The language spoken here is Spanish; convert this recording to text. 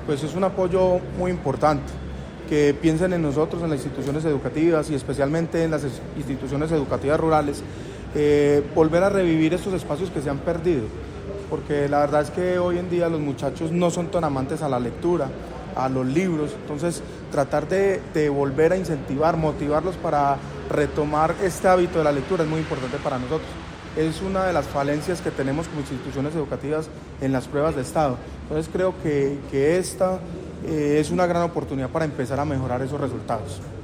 pues es un apoyo muy importante, que piensen en nosotros, en las instituciones educativas y especialmente en las instituciones educativas rurales, volver a revivir estos espacios que se han perdido, porque la verdad es que hoy en día los muchachos no son tan amantes a la lectura, a los libros, entonces tratar de volver a incentivar, motivarlos para retomar este hábito de la lectura es muy importante para nosotros. Es una de las falencias que tenemos como instituciones educativas en las pruebas de estado, entonces creo que esta es una gran oportunidad para empezar a mejorar esos resultados.